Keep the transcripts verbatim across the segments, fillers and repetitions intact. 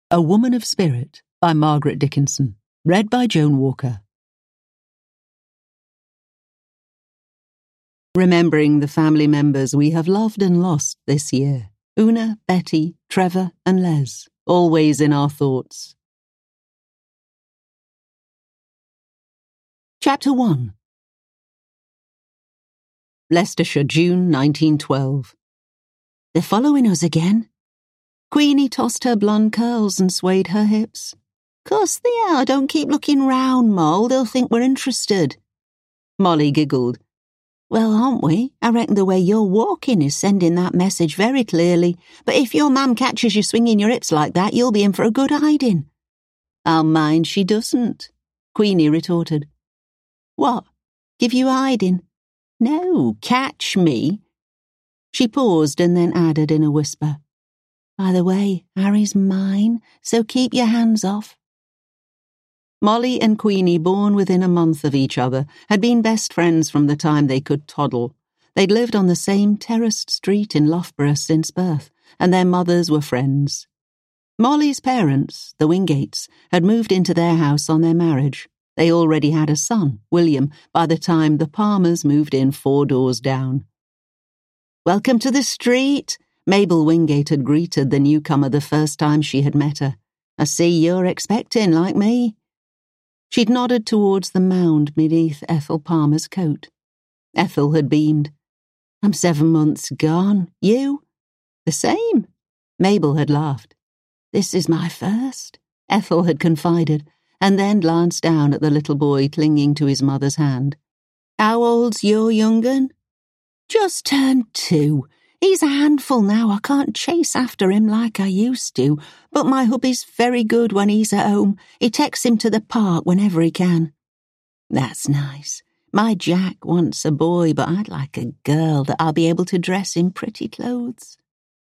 A Woman of Spirit by Margaret Dickinson. Read by Joan Walker. Remembering the family members we have loved and lost this year. Una, Betty, Trevor and Les, always in our thoughts. Chapter one. Leicestershire, June nineteen twelve. They're following us again. Queenie tossed her blonde curls and swayed her hips. Course they are, don't keep looking round, Moll, they'll think we're interested. Molly giggled. Well, aren't we? I reckon the way you're walking is sending that message very clearly, but if your mum catches you swinging your hips like that, you'll be in for a good hiding. I'll mind she doesn't, Queenie retorted. What? Give you a hiding? No, catch me. She paused and then added in a whisper. By the way, Harry's mine, so keep your hands off. Molly and Queenie, born within a month of each other, had been best friends from the time they could toddle. They'd lived on the same terraced street in Loughborough since birth, and their mothers were friends. Molly's parents, the Wingates, had moved into their house on their marriage. They already had a son, William, by the time the Palmers moved in four doors down. Welcome to the street, Mabel Wingate had greeted the newcomer the first time she had met her. I see you're expecting, like me. She'd nodded towards the mound beneath Ethel Palmer's coat. Ethel had beamed. I'm seven months gone. You? The same. Mabel had laughed. This is my first, Ethel had confided, and then glanced down at the little boy clinging to his mother's hand. How old's your young un? Just turned two. He's a handful now, I can't chase after him like I used to, but my hubby's very good when he's at home. He takes him to the park whenever he can. That's nice. My Jack wants a boy, but I'd like a girl that I'll be able to dress in pretty clothes.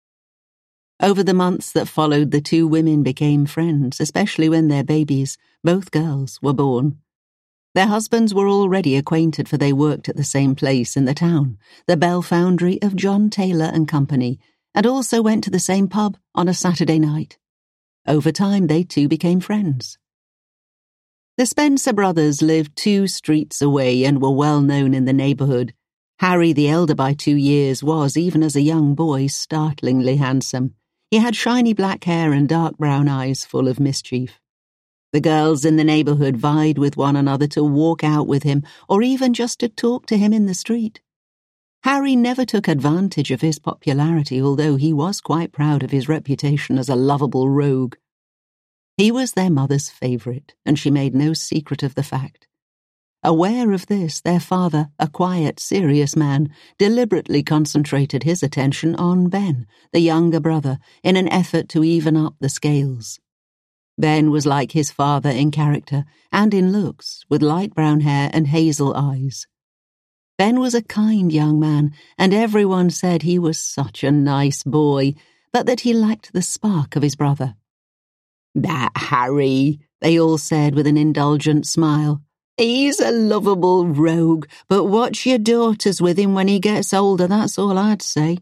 Over the months that followed, the two women became friends, especially when their babies, both girls, were born. Their husbands were already acquainted, for they worked at the same place in the town, the Bell Foundry of John Taylor and Company, and also went to the same pub on a Saturday night. Over time, they too became friends. The Spencer brothers lived two streets away and were well known in the neighbourhood. Harry, the elder by two years, was, even as a young boy, startlingly handsome. He had shiny black hair and dark brown eyes full of mischief. The girls in the neighbourhood vied with one another to walk out with him, or even just to talk to him in the street. Harry never took advantage of his popularity, although he was quite proud of his reputation as a lovable rogue. He was their mother's favourite, and she made no secret of the fact. Aware of this, their father, a quiet, serious man, deliberately concentrated his attention on Ben, the younger brother, in an effort to even up the scales. Ben was like his father in character and in looks, with light brown hair and hazel eyes. Ben was a kind young man, and everyone said he was such a nice boy, but that he lacked the spark of his brother. That Harry, they all said with an indulgent smile. He's a lovable rogue, but watch your daughters with him when he gets older, that's all I'd say.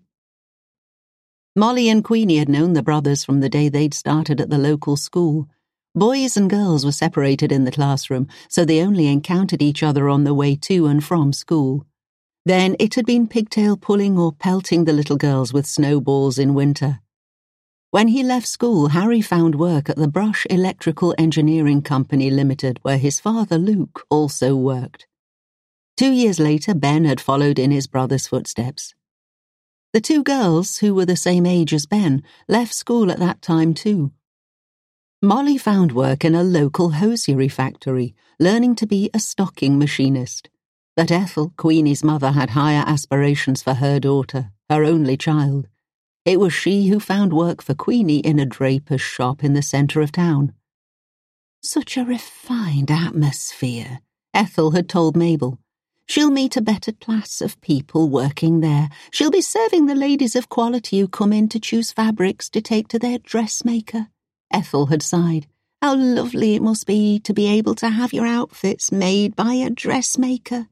Molly and Queenie had known the brothers from the day they'd started at the local school. Boys and girls were separated in the classroom, so they only encountered each other on the way to and from school. Then it had been pigtail pulling or pelting the little girls with snowballs in winter. When he left school, Harry found work at the Brush Electrical Engineering Company Limited, where his father, Luke, also worked. Two years later, Ben had followed in his brother's footsteps. The two girls, who were the same age as Ben, left school at that time too. Molly found work in a local hosiery factory, learning to be a stocking machinist. But Ethel, Queenie's mother, had higher aspirations for her daughter, her only child. It was she who found work for Queenie in a draper's shop in the centre of town. Such a refined atmosphere, Ethel had told Mabel. She'll meet a better class of people working there. She'll be serving the ladies of quality who come in to choose fabrics to take to their dressmaker. Ethel had sighed. How lovely it must be to be able to have your outfits made by a dressmaker.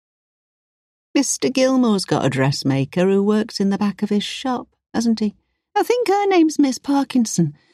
Mister Gilmore's got a dressmaker who works in the back of his shop, hasn't he? I think her name's Miss Parkinson.